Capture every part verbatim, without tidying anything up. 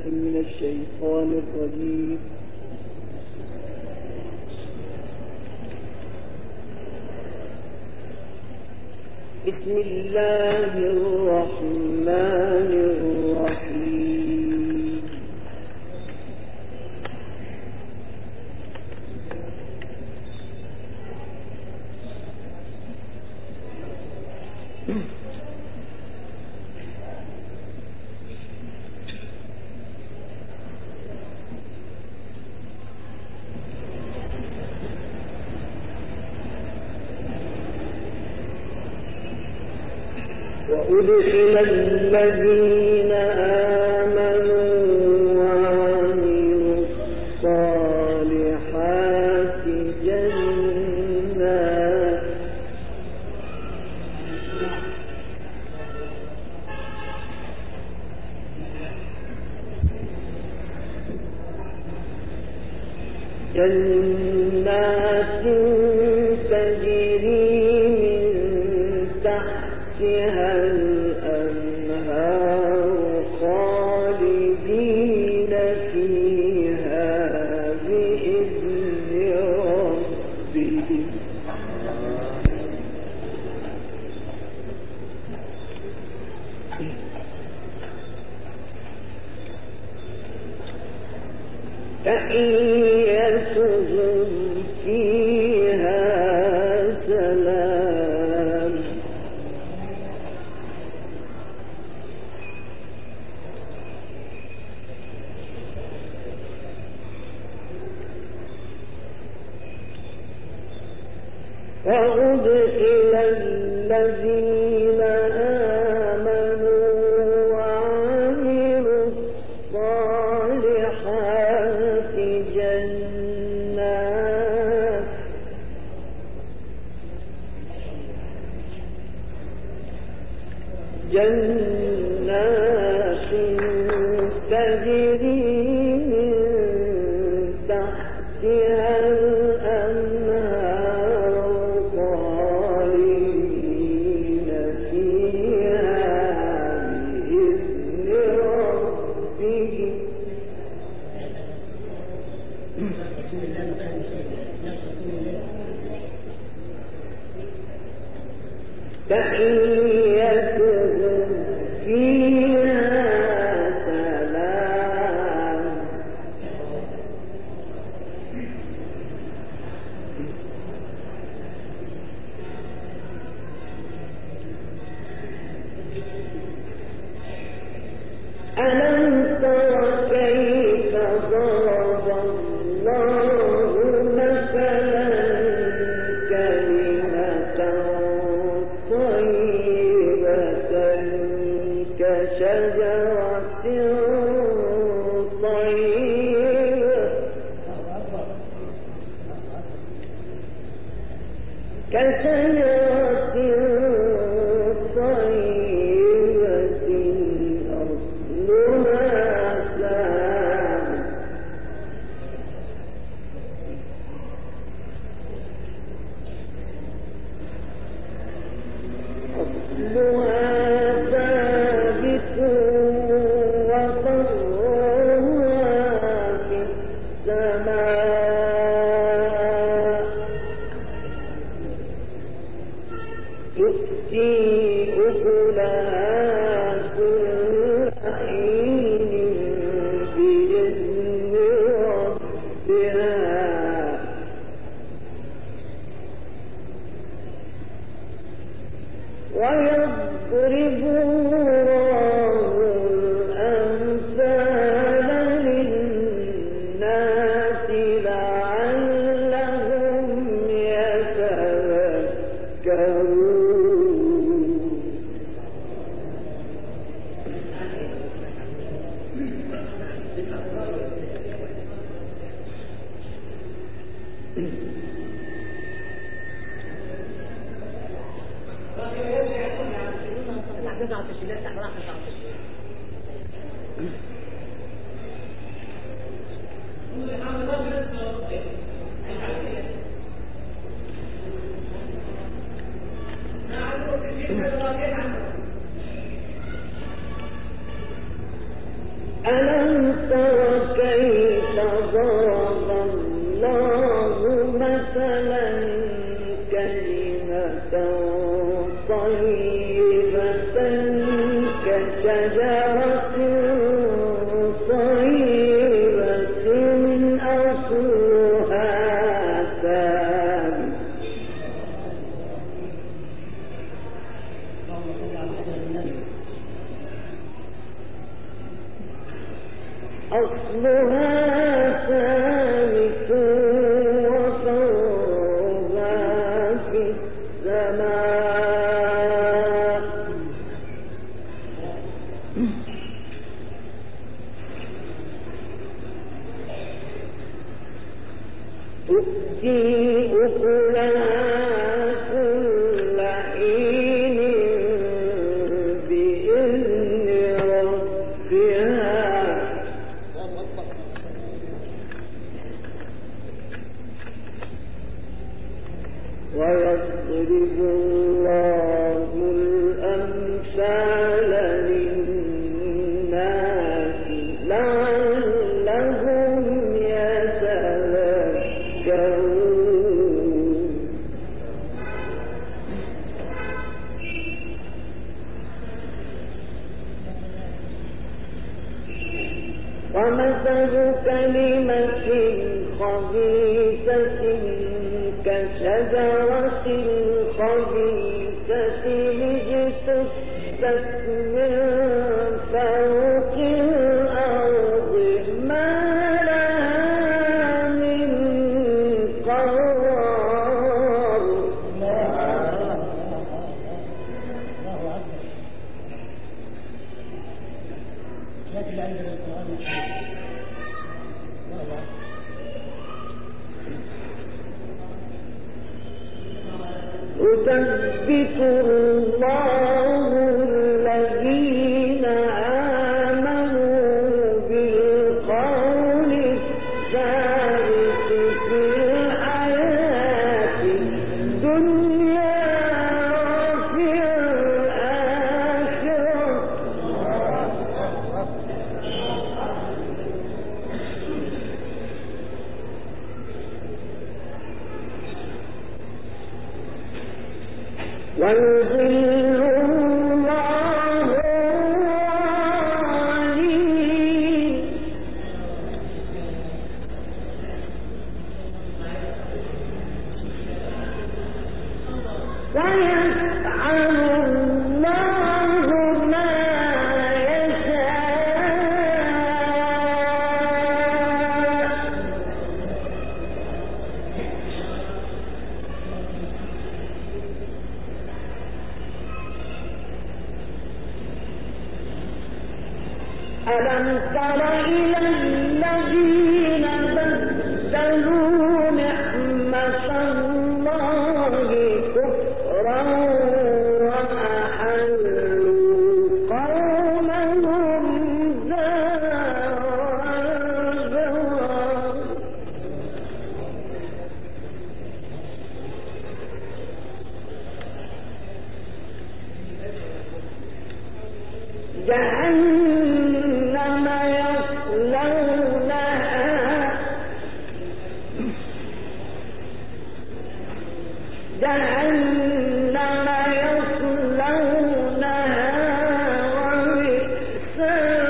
من الشيطان الرجيم. بسم الله الرحمن الرحيم. وأدخل الذين آمنوا وعملوا الصالحات جنات جنات تجري من تحتها الأنهار خالدين فيها بإذن ربهم. تحيتهم فيها سلام. وأدخل الذين آمنوا وعملوا الصالحات جنات جنات تجري من تحتها الأنهار خالدين فيها بإذن ربهم. تحيتهم فيها سلام. ألم تر كيف ضرب الله مثلا كلمة طيبة كشجرة طيبة كشجرة طيبة أصلها ثابت أصلها ثابت وفرعها في السماء تؤتي أكلها كل حين بإذن ربها. ويضرب الله الأمثال للناس لعلهم يتذكرون. ألم السماء تؤتي أكلها كل حين بإذن ربها ويضرب الله الأمثال للناس لعلهم يتذكرون ومثل كلمة خبيثة كشجرة خبيثة اجتثت من فوق الأرض ما لها من قرار يثبت الله الذين آمنوا بالقول الثابت في الحياة الدنيا وفي الآخرة ويضل الله الظالمين ويفعل الله ما يشاء ألم تر إلى الذين بدلوا نعمة الله كفرا وأحلوا قومهم دار البوار جهنم يصلونها جهنم يصلونها وبئس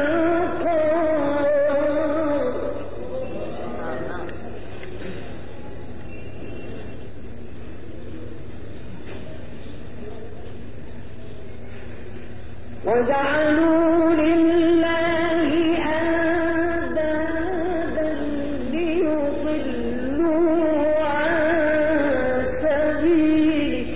القرار وجعلوا لله أندادا ليضلوا عن سبيله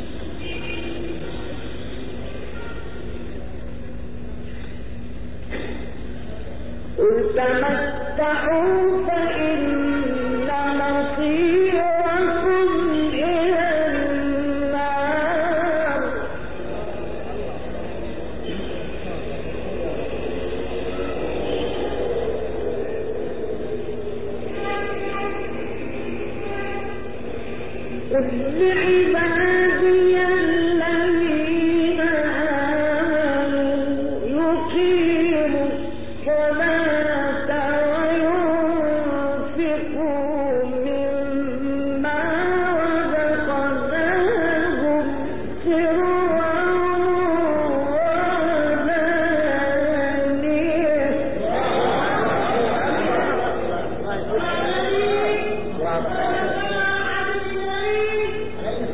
قل تمتعوا فإن مصيركم إلى النار قل لعبادي الذين آمنوا يقيموا الصلاة وينفقوا مما رزقناهم سرا وعلانية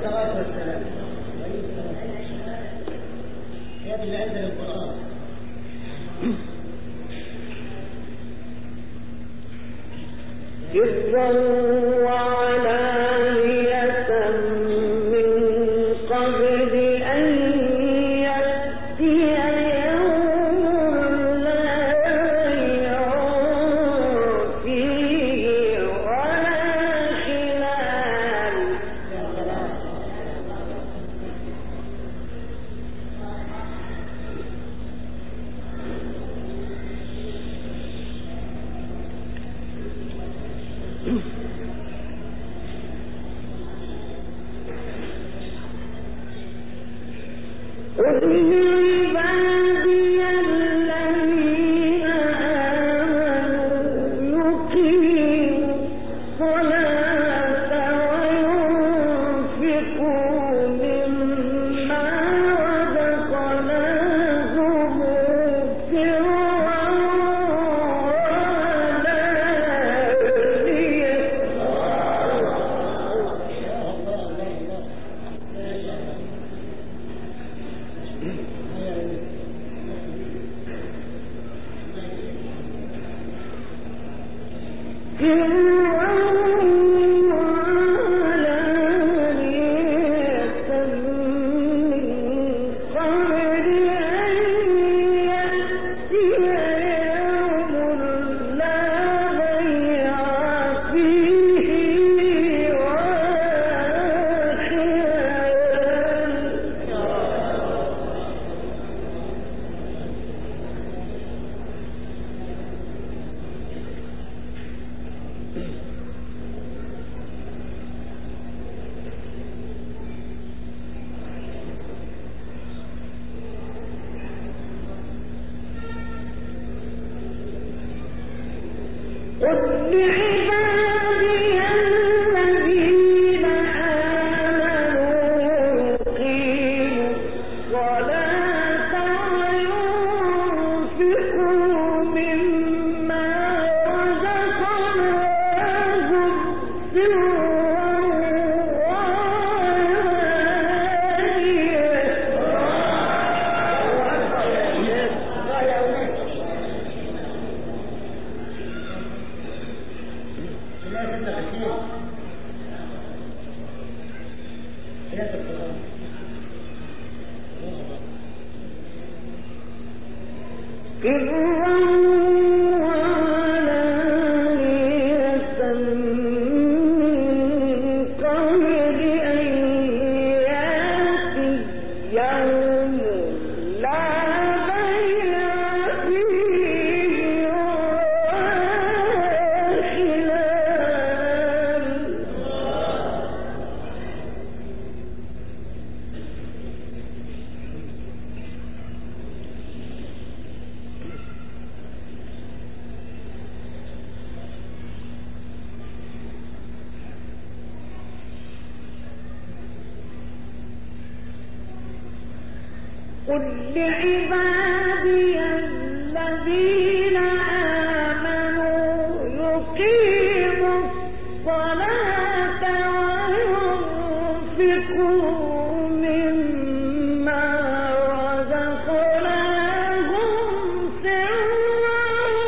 قل لعبادي الذين آمنوا يقيموا الصلاة وينفقوا مما رزقناهم سرا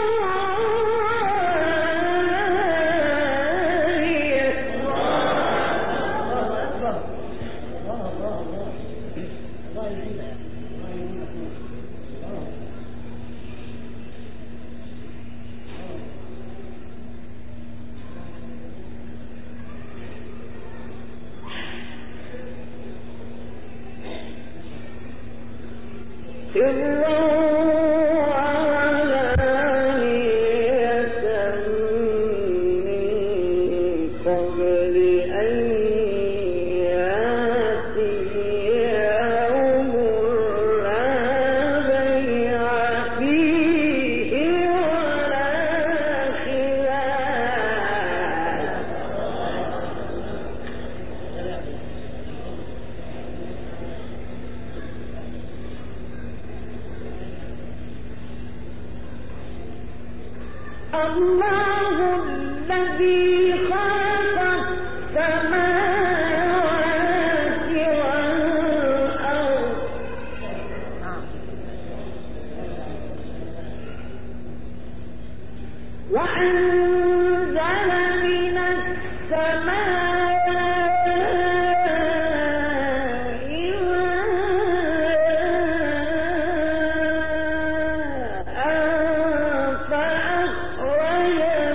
الله الذي خلق السماوات والأرض وأنزل من السماء فأخرج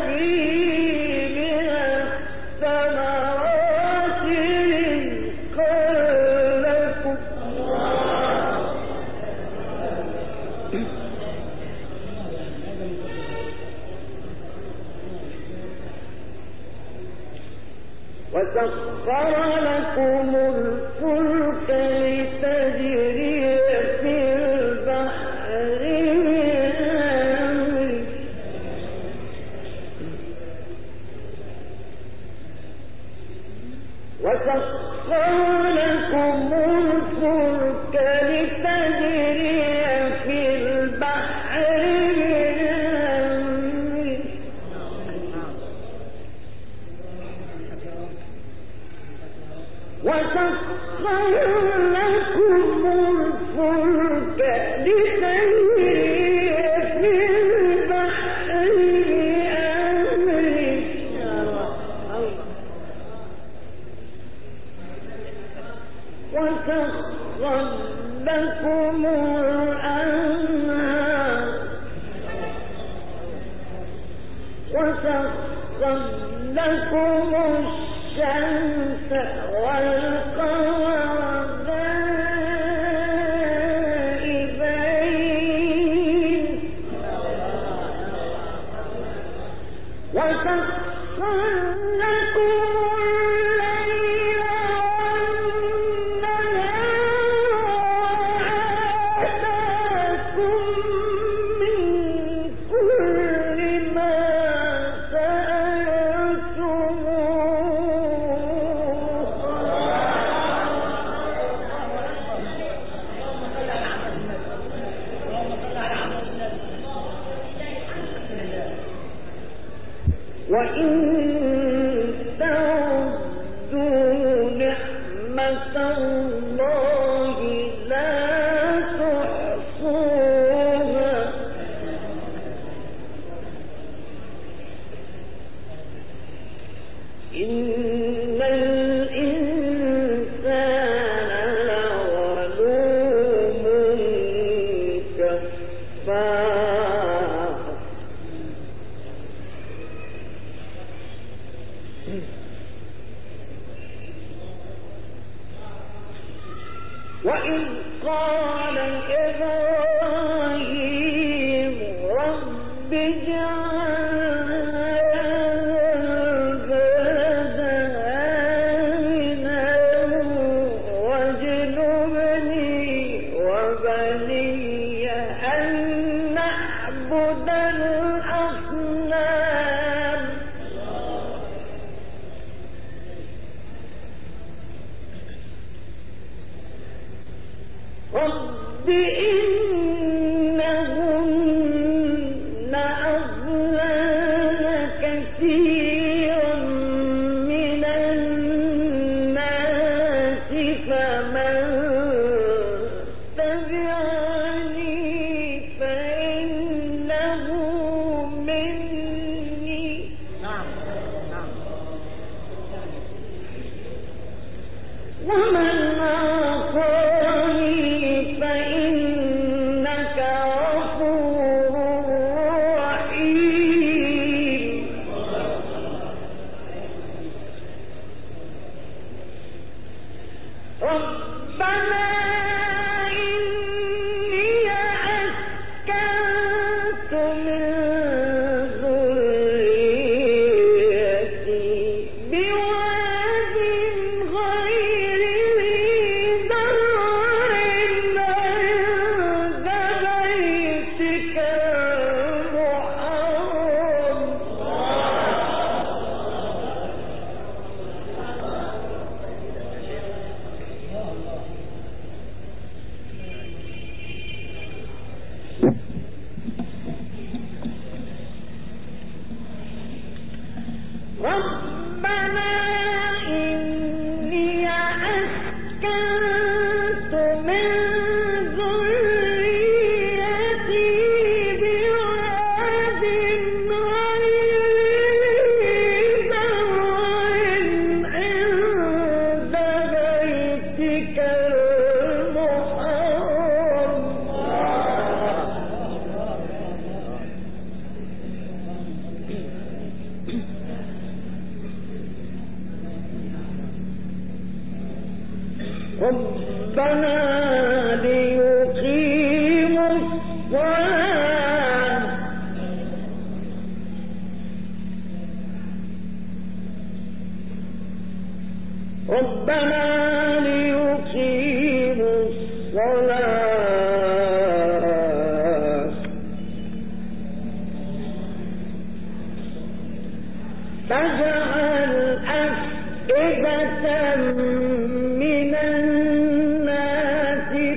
من الناس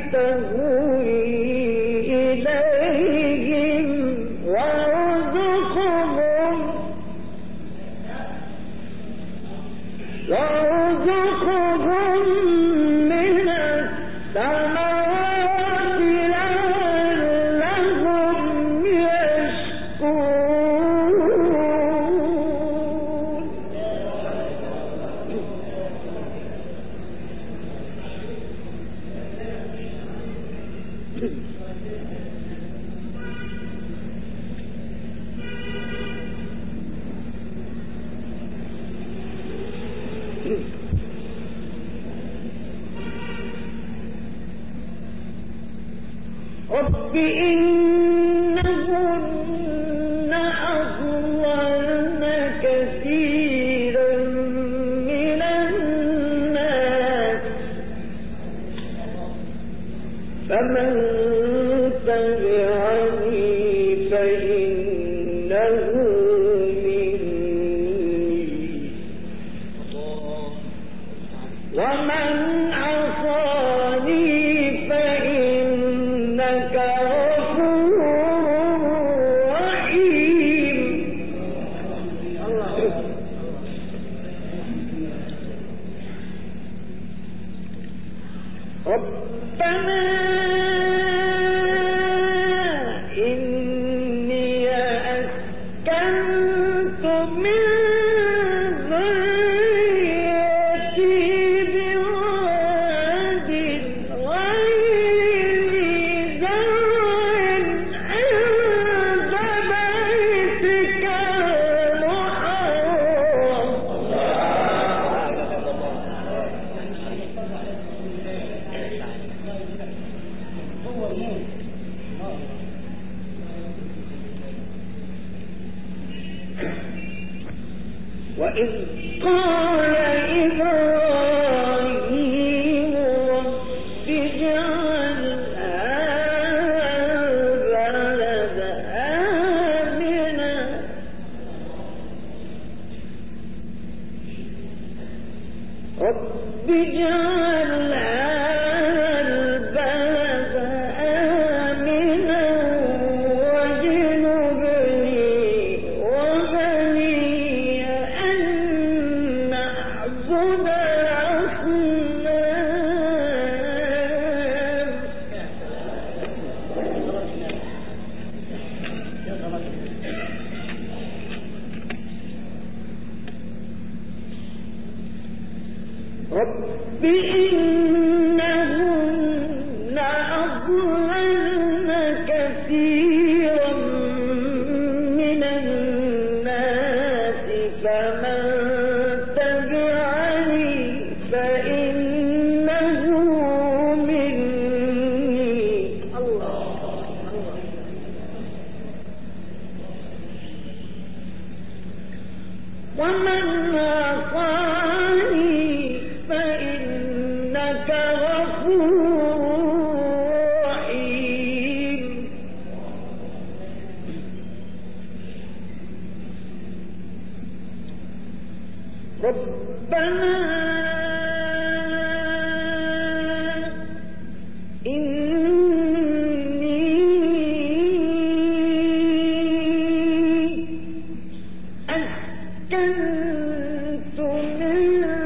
رب إنهن أضللن كثيرا من الناس فمن تبعني فإنه مني ومن عصاني فإنك غفور رحيم. ربنا إني أسكنت من ذريتي بواد غير ذي زرع عند بيتك المحرم وإذ قال إبراهيم رب اجعل هذا البلد آمنا رب اجعل هذا البلد آمنا واجنبني وبني أن نعبد الأصنام. رب إنهن أضللن كثيرا من الناس فمن تبعني فإنه مني ومن عصاني فإنك غفور رحيم. ربنا إني أسكنت من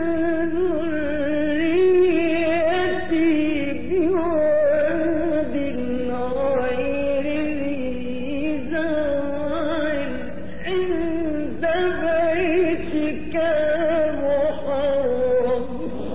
ذريتي بواد غير ذي زرع عند بيتك المحرم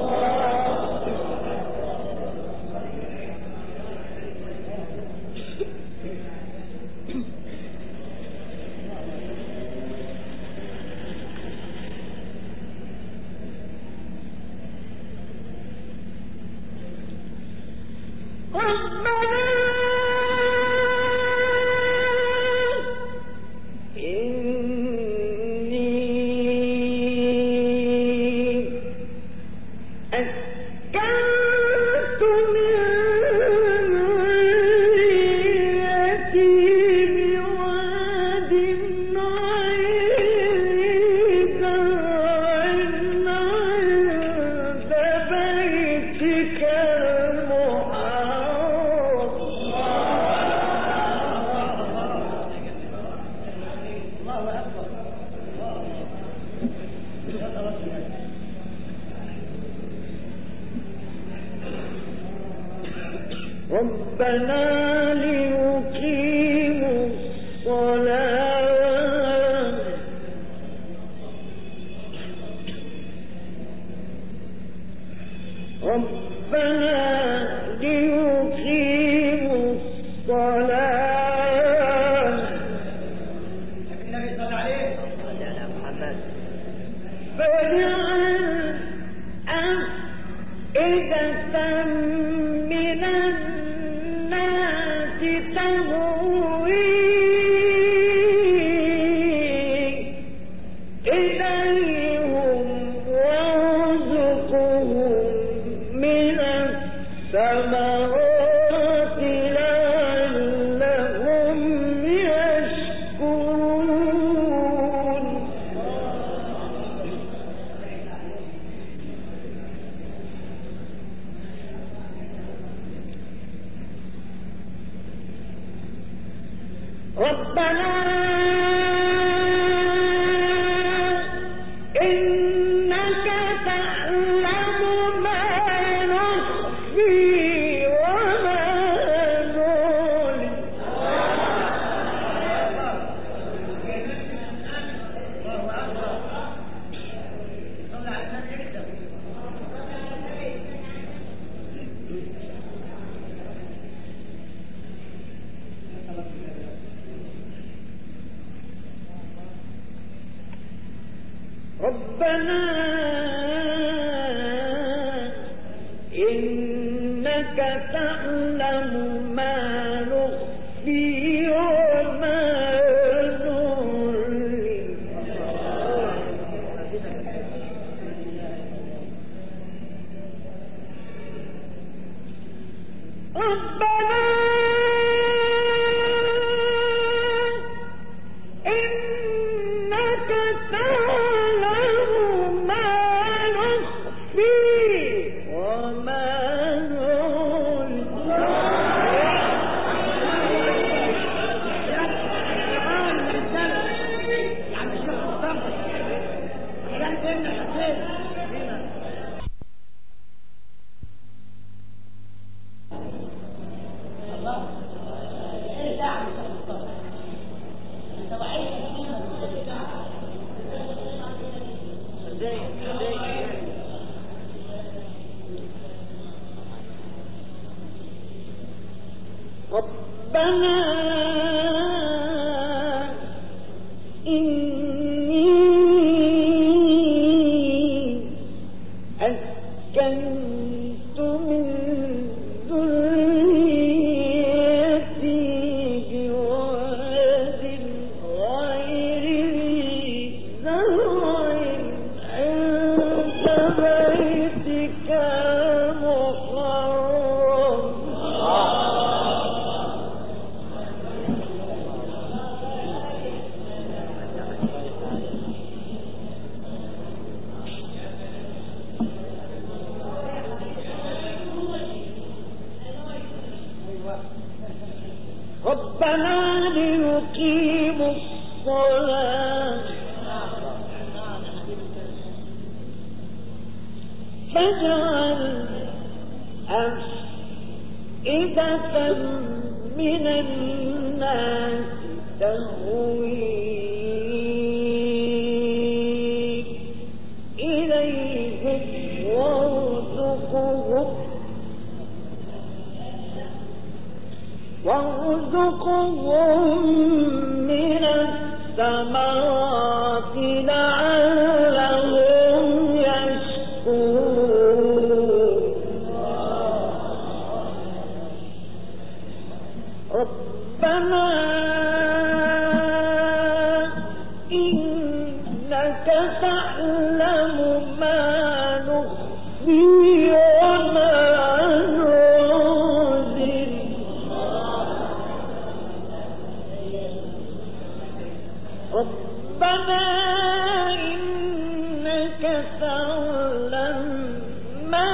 ربنا ليقيموا الصلاة ربنا ليقيموا ربنا إنك تعلم ما نخفي وما نعلن ربنا إنك تعلم ما نخفي وما ربنا إني أسكنت من ذريتي بواد غير ذي زرع عند بيتك المحرم ربنا ليقيموا الصلاة فاجعل أفئدة من الناس تهوي إليهم وارزقهم وارزقهم من الثمرات لعلهم يشكرون ربنا إنك تعلم ما نخفي وما نعلن ربنا إنك تعلم ما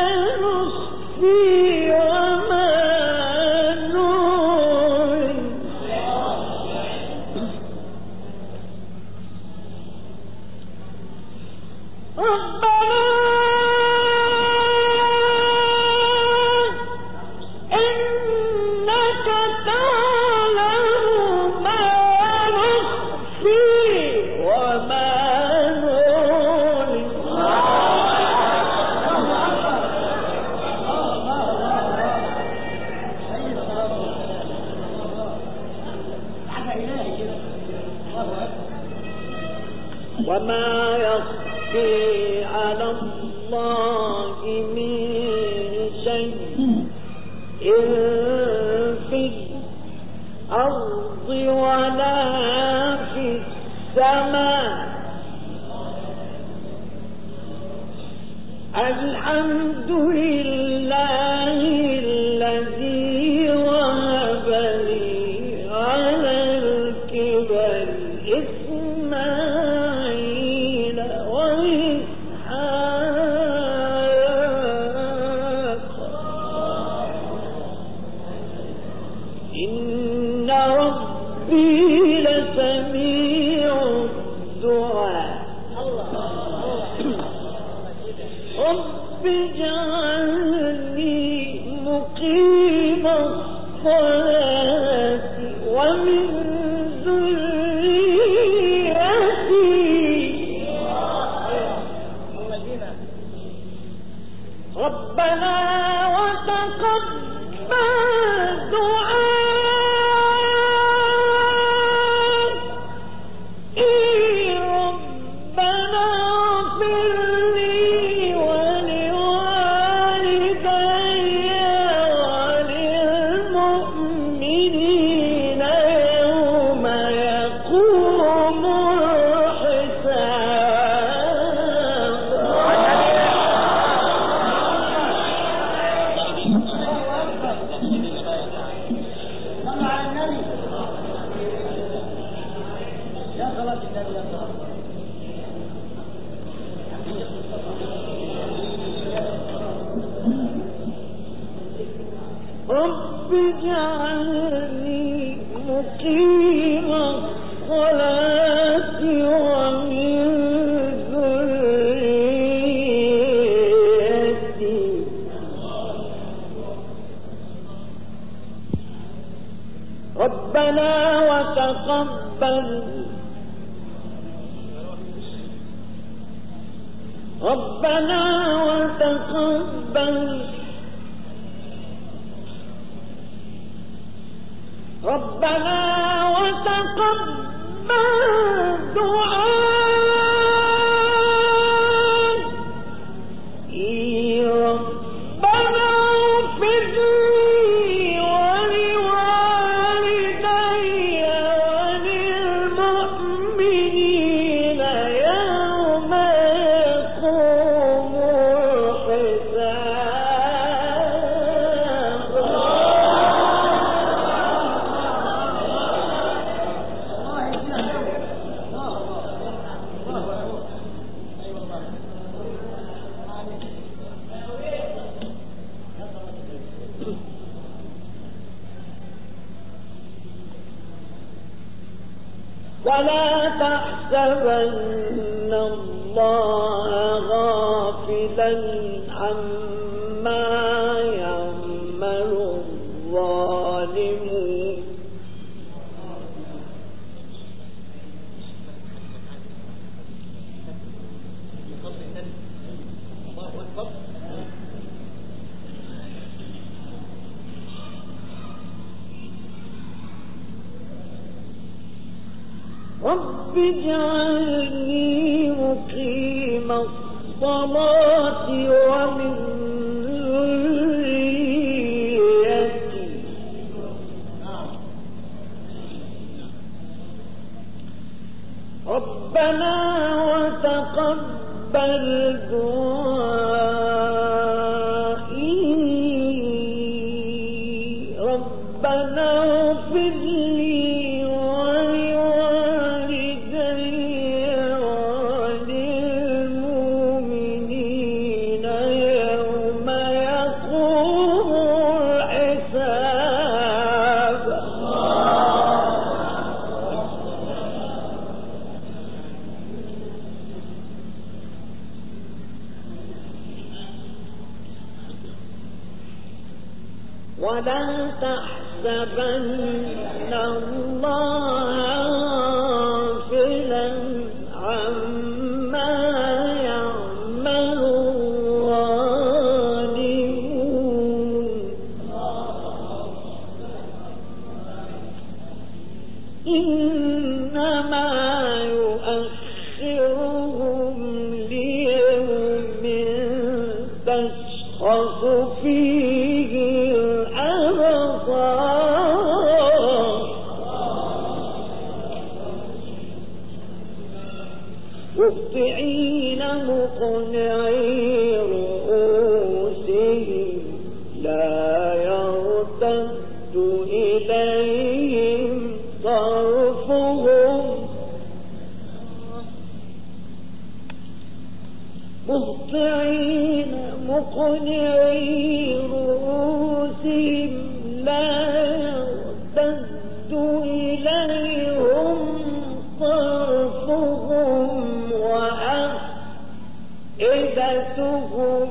نخفي وما نعلن ربنا إنك تعلم ما نخفي وما نعلن وما يخفي على الله من إن في الأرض ولا في السماء الحمد لله الذي وهب لي على الكبر إسماعيل وإسحاق إن ربي لسميع الدعاء رب اجعلني مقيم الصلاة ومن ذريتي ربنا وتقبل دعاء ربنا اغفر لي ولوالدي وللمؤمنين يوم يقوم رب اجعلني مقيم الصلاة ومن ذريتي ربنا وتقبل ربنا وتقبل ربنا وتقبل دعاء ربنا اغفر لي ولوالدي وللمؤمنين يوم يقوم الحساب ولا تحسبن الله غافلا عما يعمل الظالمون رب اجعلني مقيم الصلاة ومن ذريتي ربنا وتقبل دعائي ربنا اغفر لي ولا تحسبن الله غافلا عما يعمل الظالمون إنما يؤخرهم ليوم تشخص فيه الأبصار مهطعين مقنعي رؤوسهم لا يرتد إليهم طرفهم مهطعين مقنعي رؤوسهم لا يرتد إليهم طرفهم وأفئدتهم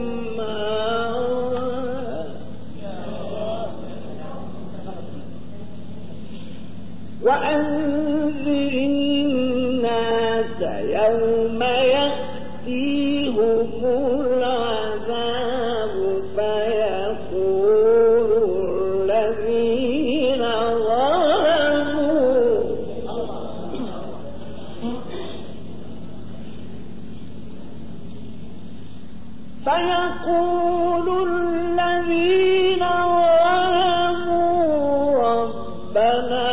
وأنذر الناس يوم يأتيهم العذاب فيقول الذين ظلموا فيقول الذين ظلموا ربنا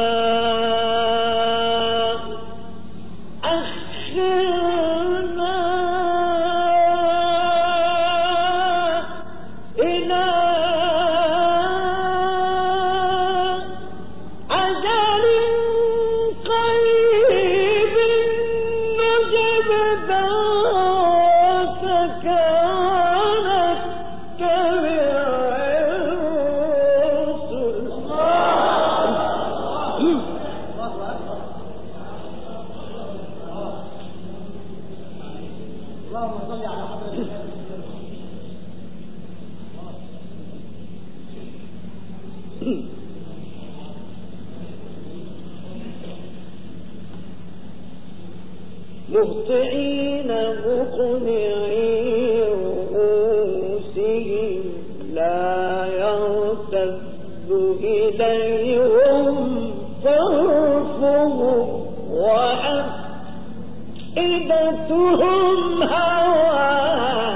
مهطعين مقنعي رؤوسهم لا يرتد إليهم طرفهم وأفئدتهم هواء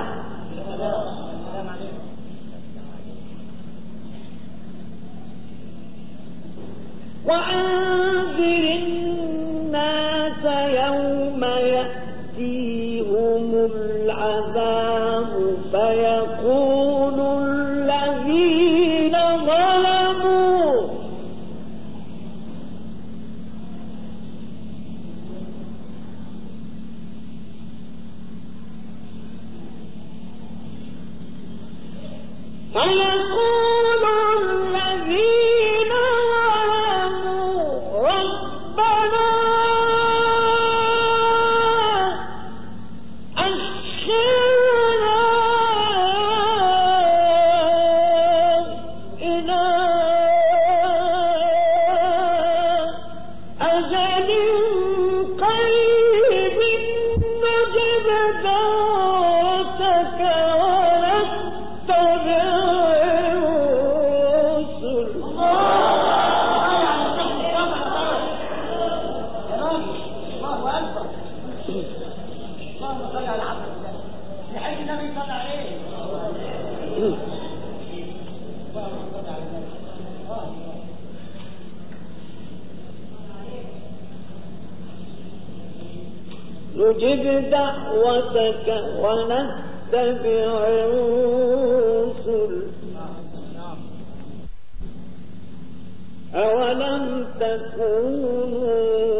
وأنذر الناس يوم يأتيهم العذاب فيقول الذين ظلموا فيقول الذين ظلموا ربنا أخرنا إلى أجل قريب نجب دعوتك ونتبع الرسل نجب دعوتك ونتبع الرسل أولم تكونوا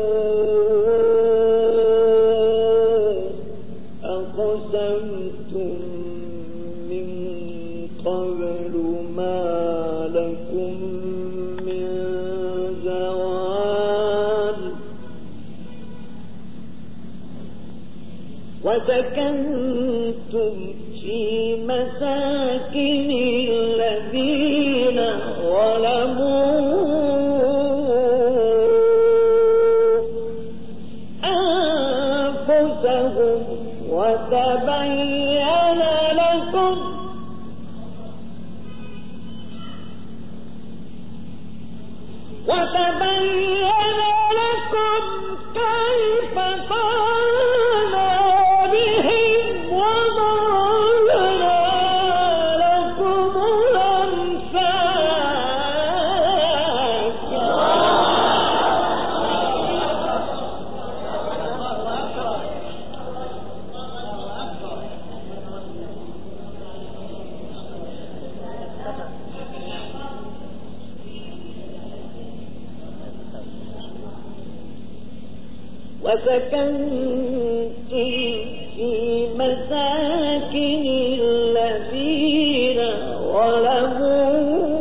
أقسمتم من قبل ما لكم من زوال وسكنتم في مساكن الذين ظلموا أنفسهم وتبين لكم وتبين لكم كيف فعلنا بهم وضربنا لكم وسكنتم في مساكن الذين ظلموا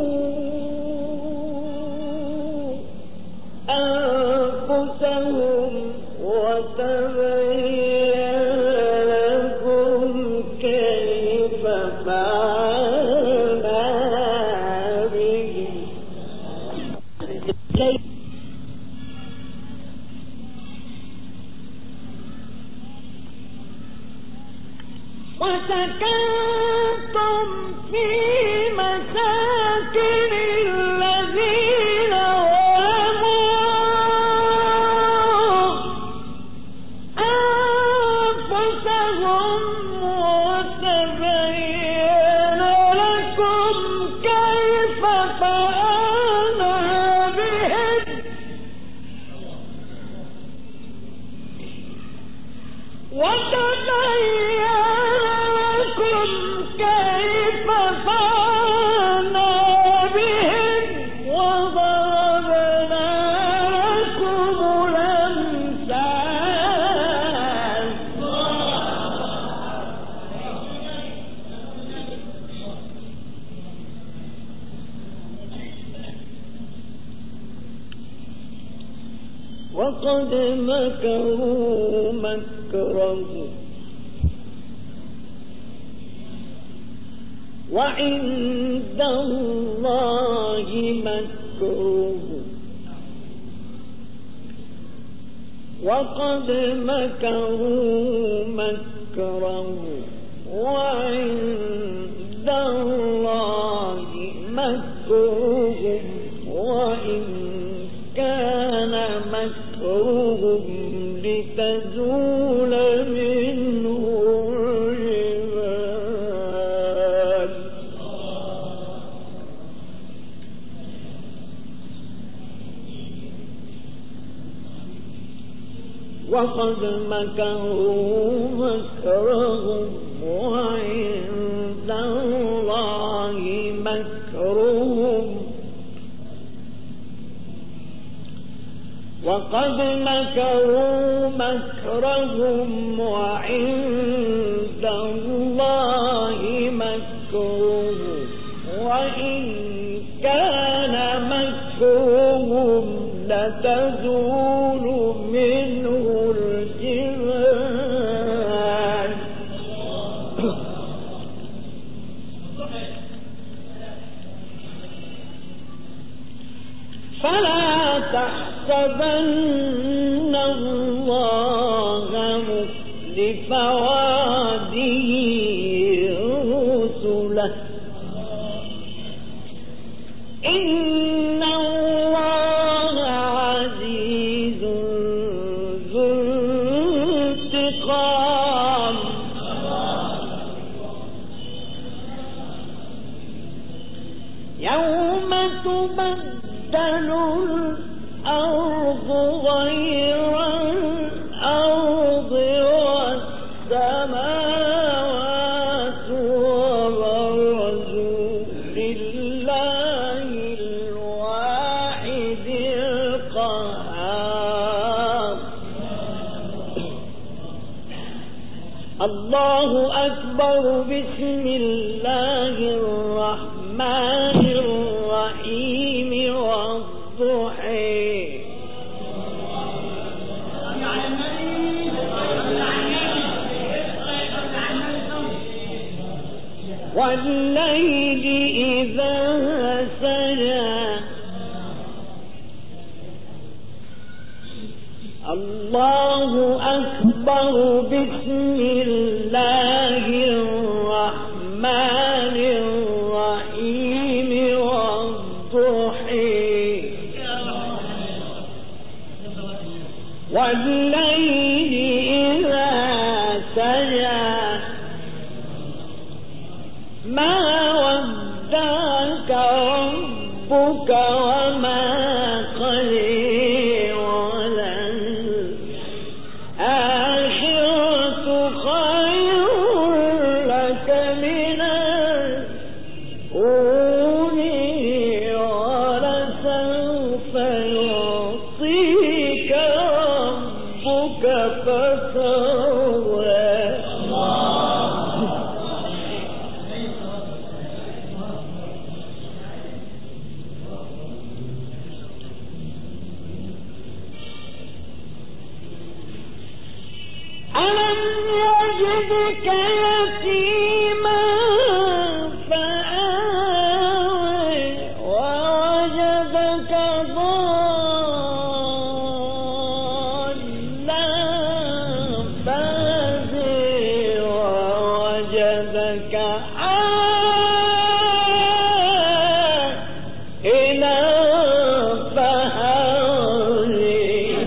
أنفسهم وتبين لكم كيف فعلنا بهم وسكنتم في مساكن الذين ظلموا أنفسهم وتبين لكم كيف فعلنا بهم وتبين لكم كيف فعلنا بهم وضربنا لكم الأمثال وقد مكروا مكرهم وعند الله مكرهم وقد مكروا مكرهم وعند الله مكرهم وإن كان مكرهم لتزول منه الجبال وقد مكروا مكرهم وعند الله مكرهم وقد مكروا مكرهم وعند الله مكرهم وإن كان مكرهم لتزول منه الجبال فلا تحسبن الله مخلف وعده رسله إن الله عزيز ذو انتقام يوم تبدل الأرض غير الأرض والسماوات وبرزوا لله الواحد القهار الله أكبر بسم الله الرحمن الرحيم والضحى والليل إذا سجى الله أكبر بسم الله الرحمن الرحيم والضحى والليل إذا سجى ما ودعك ربك وما قلي وللآخرة خير لك من الأولى ولسوف يعطيك ربك ربك يتيما فآوى ووجدك ضالا فهدى ووجدك عائلا فأغنى.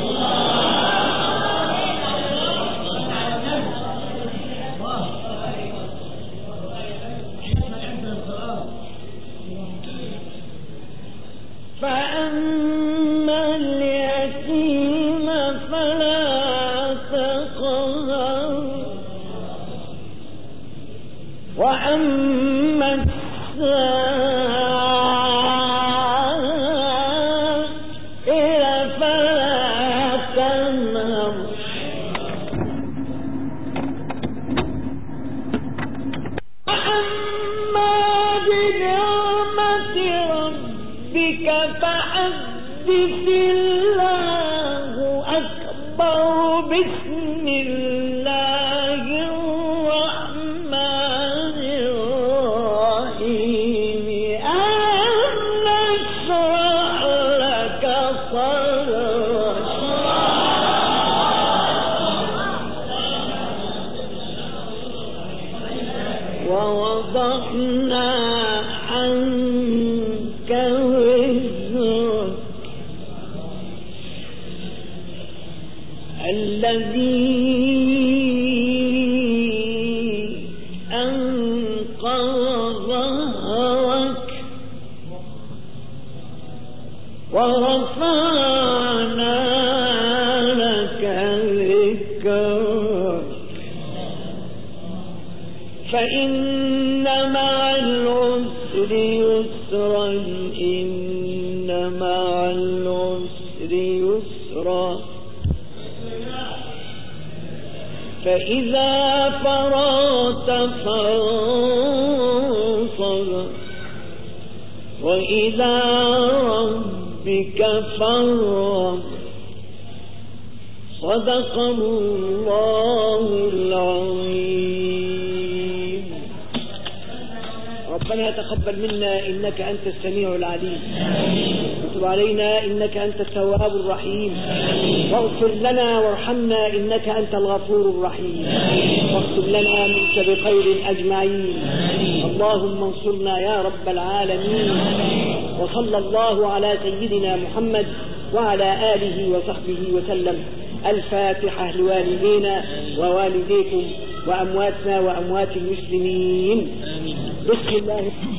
فأما اليتيم فلا تقهر وأما السائل فلا تنهر. وأما بنعمة ربك فحدث الله أكبر. بسم الله الرحمن الرحيم. ألم نشرح لك صدرك ووضعنا عنك وزرك الذي أنقض ظهرك ورفعنا لك ذكرك فإن مع العسر يسرا إن مع العسر يسرا فإذا فرغت فانصب وإلى ربك فارغب. صدق الله العظيم. ربنا تقبل منا إنك أنت السميع العليم وتب علينا إنك أنت التواب الرحيم واغفر لنا وارحمنا إنك أنت الغفور الرحيم واكتب لنا منك بخير أجمعين. اللهم انصرنا يا رب العالمين. وصلى الله على سيدنا محمد وعلى آله وصحبه وسلم. الفاتحة لوالدينا ووالديكم وأمواتنا وأموات المسلمين. بسم الله